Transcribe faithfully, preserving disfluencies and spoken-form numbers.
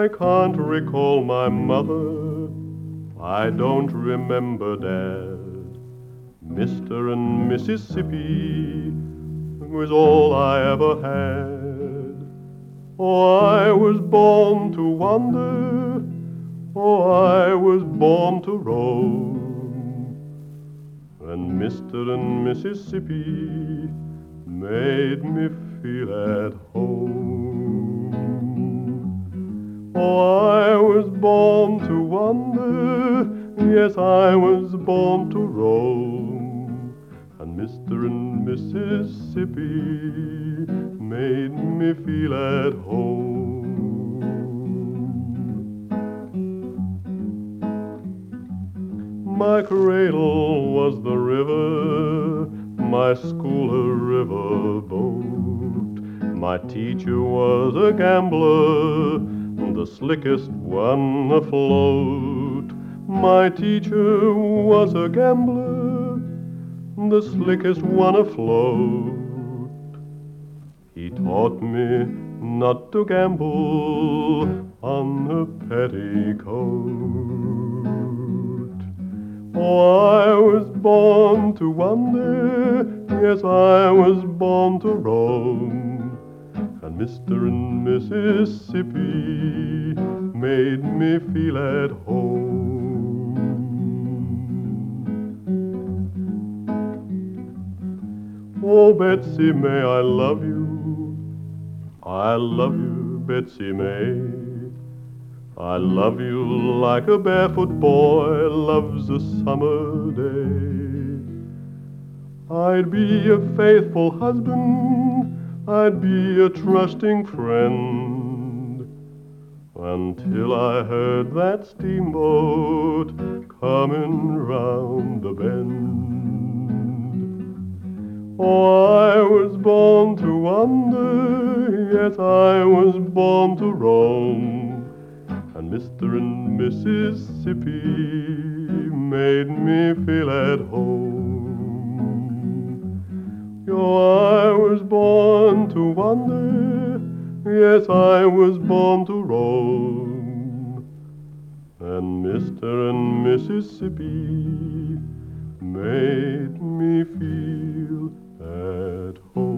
I can't recall my mother, I don't remember Dad. Mister and Mississippi was all I ever had. Oh, I was born to wander, oh, I was born to roam, and Mister and Mississippi made me feel at home. Oh, I was born to wander, yes, I was born to roam, and Mister and Mississippi made me feel at home. My cradle was the river, my school a riverboat. My teacher was a gambler, the slickest one afloat. My teacher was a gambler, the slickest one afloat. He taught me not to gamble on a petticoat. Oh, I was born to wander, yes, I was born to roam, and Mister and Mississippi made me feel at home. Oh, Betsy May, I love you, I love you, Betsy May. I love you like a barefoot boy loves a summer day. I'd be a faithful husband, I'd be a trusting friend, until I heard that steamboat coming round the bend. Oh, I was born to wander, yes, I was born to roam, and Mister and Mississippi made me feel at home. Oh, I was born to wander, yes, I was born to roam, and Mister and Mississippi made me feel at home.